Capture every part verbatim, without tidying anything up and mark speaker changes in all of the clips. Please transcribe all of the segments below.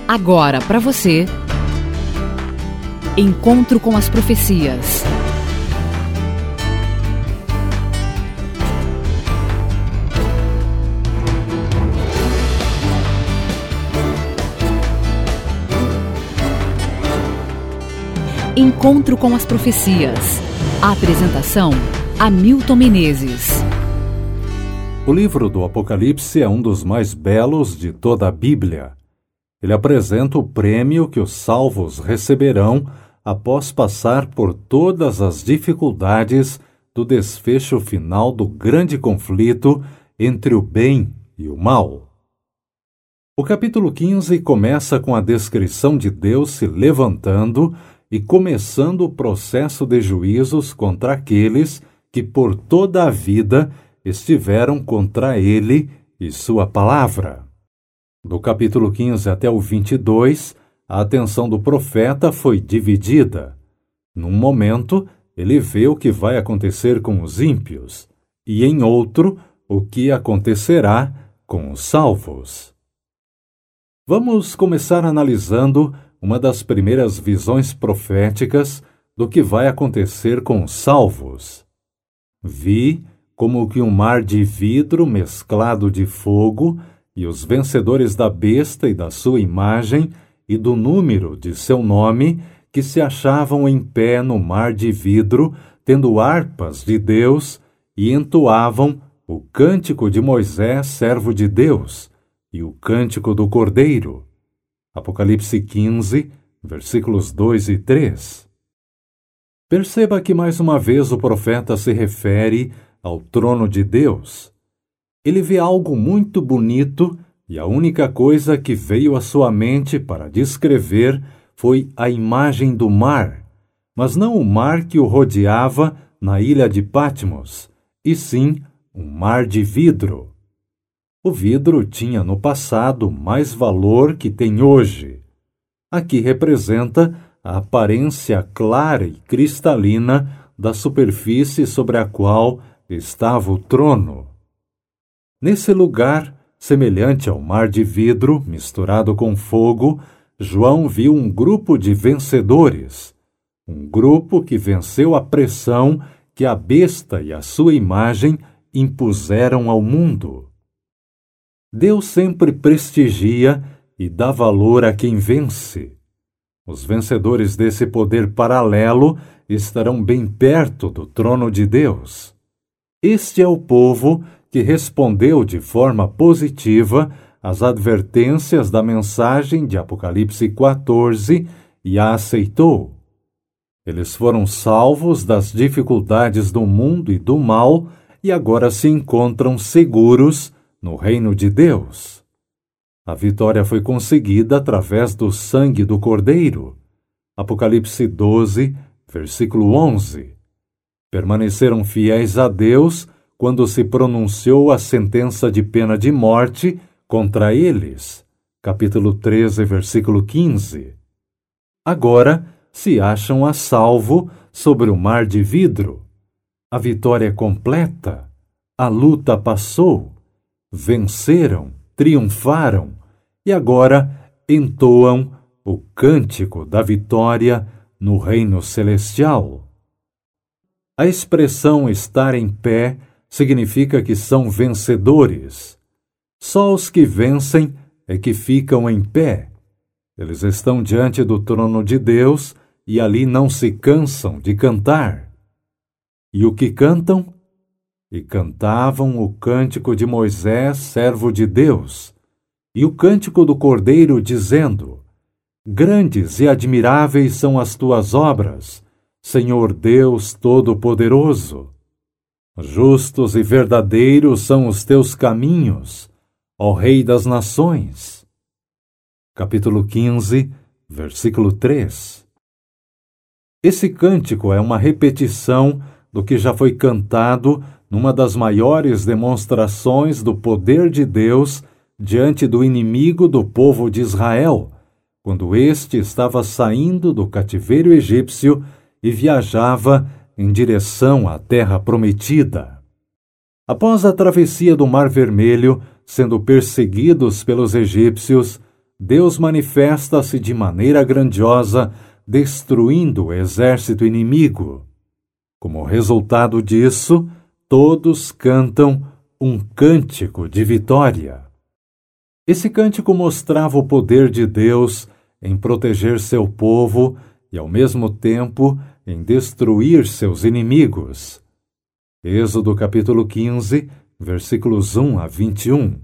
Speaker 1: Agora para você, Encontro com as Profecias. Encontro com as Profecias. A apresentação: Hamilton Menezes.
Speaker 2: O livro do Apocalipse é um dos mais belos de toda a Bíblia. Ele apresenta o prêmio que os salvos receberão após passar por todas as dificuldades do desfecho final do grande conflito entre o bem e o mal. O capítulo quinze começa com a descrição de Deus se levantando e começando o processo de juízos contra aqueles que por toda a vida estiveram contra ele e sua palavra. Do capítulo quinze até o vinte e dois, a atenção do profeta foi dividida. Num momento, ele vê o que vai acontecer com os ímpios, e em outro, o que acontecerá com os salvos. Vamos começar analisando uma das primeiras visões proféticas do que vai acontecer com os salvos. Vi como que um mar de vidro mesclado de fogo, e os vencedores da besta e da sua imagem e do número de seu nome, que se achavam em pé no mar de vidro, tendo harpas de Deus, e entoavam o cântico de Moisés, servo de Deus, e o cântico do Cordeiro. Apocalipse quinze, versículos dois e três. Perceba que mais uma vez o profeta se refere ao trono de Deus. Ele vê algo muito bonito e a única coisa que veio à sua mente para descrever foi a imagem do mar, mas não o mar que o rodeava na ilha de Patmos, e sim um mar de vidro. O vidro tinha no passado mais valor que tem hoje. Aqui representa a aparência clara e cristalina da superfície sobre a qual estava o trono. Nesse lugar, semelhante ao mar de vidro misturado com fogo, João viu um grupo de vencedores, um grupo que venceu a pressão que a besta e a sua imagem impuseram ao mundo. Deus sempre prestigia e dá valor a quem vence. Os vencedores desse poder paralelo estarão bem perto do trono de Deus. Este é o povo que respondeu de forma positiva às advertências da mensagem de Apocalipse quatorze e a aceitou. Eles foram salvos das dificuldades do mundo e do mal e agora se encontram seguros no reino de Deus. A vitória foi conseguida através do sangue do Cordeiro. Apocalipse doze, versículo onze. Permaneceram fiéis a Deus quando se pronunciou a sentença de pena de morte contra eles. Capítulo treze, versículo quinze. Agora se acham a salvo sobre o mar de vidro. A vitória é completa. A luta passou. Venceram, triunfaram e agora entoam o cântico da vitória no reino celestial. A expressão estar em pé significa que são vencedores. Só os que vencem é que ficam em pé. Eles estão diante do trono de Deus e ali não se cansam de cantar. E o que cantam? E cantavam o cântico de Moisés, servo de Deus, e o cântico do Cordeiro, dizendo: Grandes e admiráveis são as tuas obras, Senhor Deus Todo-Poderoso. Justos e verdadeiros são os teus caminhos, ó Rei das Nações. Capítulo quinze, versículo três. Esse cântico é uma repetição do que já foi cantado numa das maiores demonstrações do poder de Deus diante do inimigo do povo de Israel, quando este estava saindo do cativeiro egípcio e viajava em direção à terra prometida. Após a travessia do Mar Vermelho, sendo perseguidos pelos egípcios, Deus manifesta-se de maneira grandiosa, destruindo o exército inimigo. Como resultado disso, todos cantam um cântico de vitória. Esse cântico mostrava o poder de Deus em proteger seu povo e, ao mesmo tempo, em destruir seus inimigos. Êxodo capítulo quinze, versículos um a vinte e um.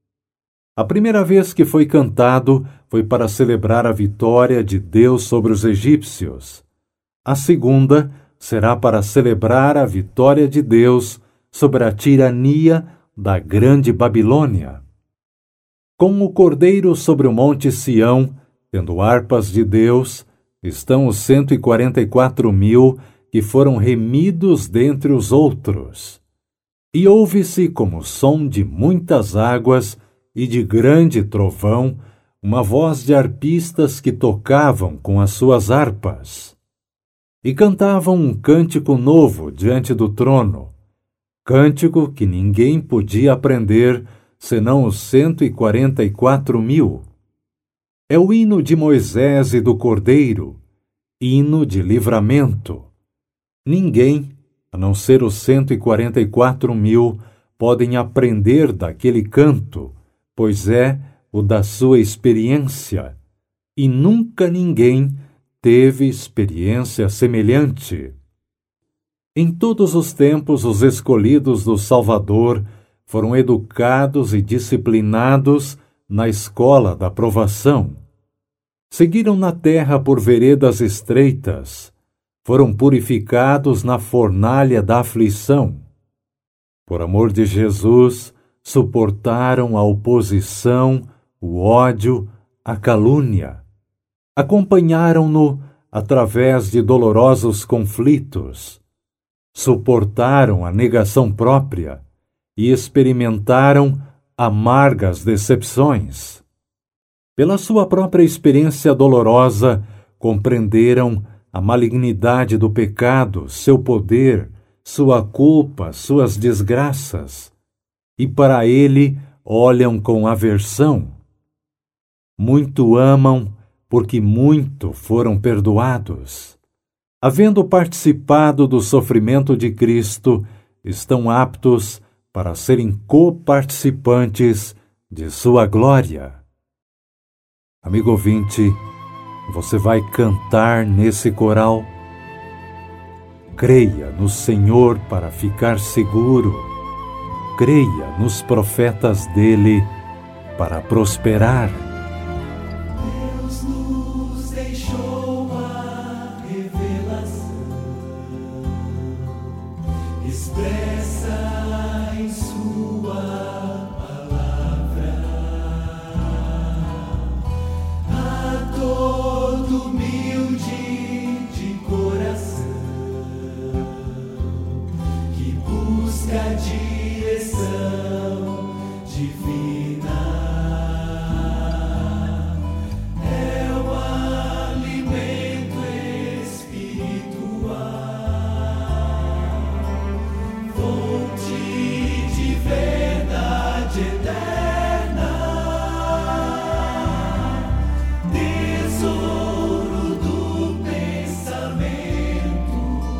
Speaker 2: A primeira vez que foi cantado foi para celebrar a vitória de Deus sobre os egípcios. A segunda será para celebrar a vitória de Deus sobre a tirania da grande Babilônia. Com o Cordeiro sobre o monte Sião, tendo harpas de Deus, estão os cento e quarenta e quatro mil que foram remidos dentre os outros. E ouve-se como som de muitas águas e de grande trovão, uma voz de arpistas que tocavam com as suas harpas. E cantavam um cântico novo diante do trono, cântico que ninguém podia aprender, senão os cento e quarenta e quatro mil. É o hino de Moisés e do Cordeiro, hino de livramento. Ninguém, a não ser os cento e quarenta e quatro mil, podem aprender daquele canto, pois é o da sua experiência, e nunca ninguém teve experiência semelhante. Em todos os tempos, os escolhidos do Salvador foram educados e disciplinados na escola da provação. Seguiram na terra por veredas estreitas, foram purificados na fornalha da aflição. Por amor de Jesus, suportaram a oposição, o ódio, a calúnia. Acompanharam-no através de dolorosos conflitos. Suportaram a negação própria e experimentaram amargas decepções. Pela sua própria experiência dolorosa, compreenderam a malignidade do pecado, seu poder, sua culpa, suas desgraças, e para ele olham com aversão. Muito amam, porque muito foram perdoados. Havendo participado do sofrimento de Cristo, estão aptos para serem coparticipantes de sua glória. Amigo ouvinte, você vai cantar nesse coral? Creia no Senhor para ficar seguro. Creia nos profetas dele para prosperar.
Speaker 3: Deus nos deixou a revelação expressa em sua palavra a todo humilde de coração que busca direção divina. É o alimento espiritual, fonte de verdade eterna, tesouro do pensamento,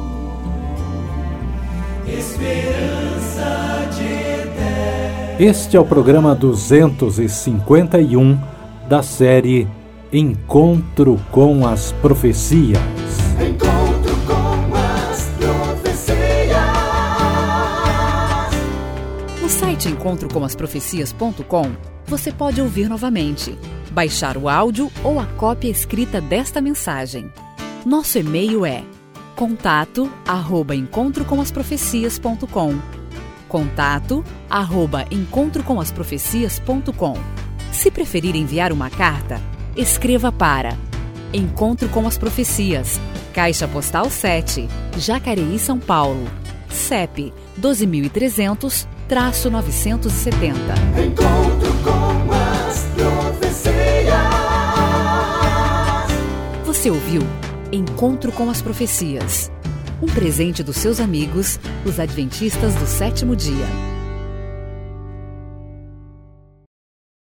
Speaker 3: esperança de eterno.
Speaker 2: Este é o programa duzentos e cinquenta e um da série Encontro com as Profecias.
Speaker 3: Encontro com as profecias.
Speaker 1: No site encontro com as profecias ponto com, você pode ouvir novamente, baixar o áudio ou a cópia escrita desta mensagem. Nosso e-mail é contato arroba encontro com as profecias ponto com. Contato arroba encontro com as profecias ponto com. Se preferir enviar uma carta, escreva para Encontro com as Profecias, Caixa Postal sete, Jacareí, São Paulo, C E P doze mil e trezentos, novecentos e setenta.
Speaker 3: Encontro com as profecias.
Speaker 1: Você ouviu Encontro com as Profecias, um presente dos seus amigos, os Adventistas do Sétimo Dia.